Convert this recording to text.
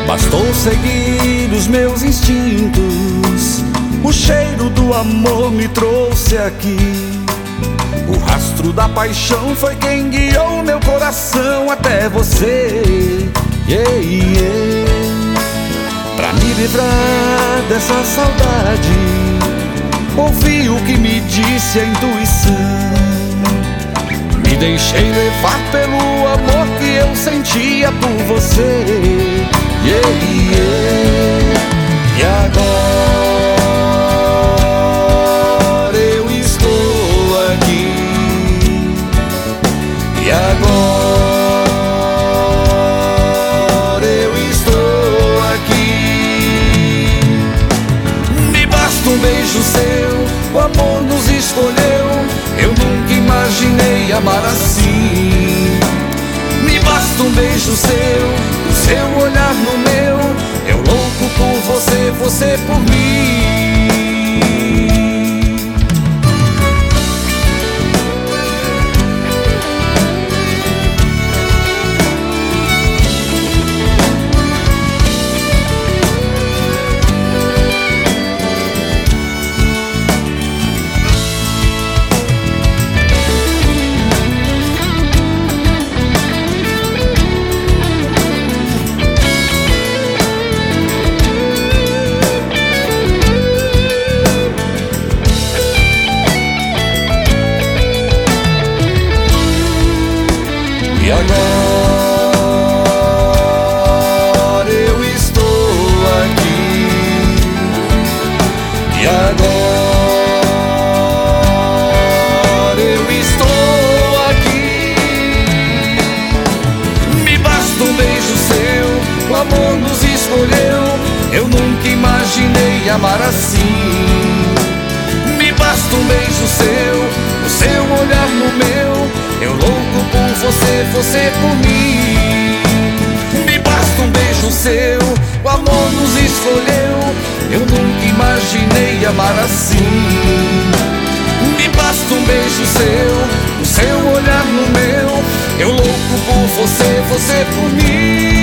Bastou seguir os meus instintos, o cheiro do amor me trouxe aqui. O rastro da paixão foi quem guiou meu coração até você. Pra me livrar dessa saudade, ouvi o que me disse a intuição. Me deixei levar pelo amor que eu sentia por você. E agora eu estou aqui. E agora eu estou aqui. Me basta um beijo seu, o amor nos escolheu. Eu nunca imaginei amar assim. Me basta um beijo seu, o seu olhar no meu. Eu louco por você, você por mim. E agora eu estou aqui. E agora eu estou aqui. Me basta um beijo seu, o amor nos escolheu. Eu nunca imaginei amar assim. Me basta um beijo seu, o seu olhar no meu. Eu louco por você, você por mim. Me basta um beijo seu, o amor nos escolheu. Eu nunca imaginei amar assim. Me basta um beijo seu, o seu olhar no meu. Eu louco por você, você por mim.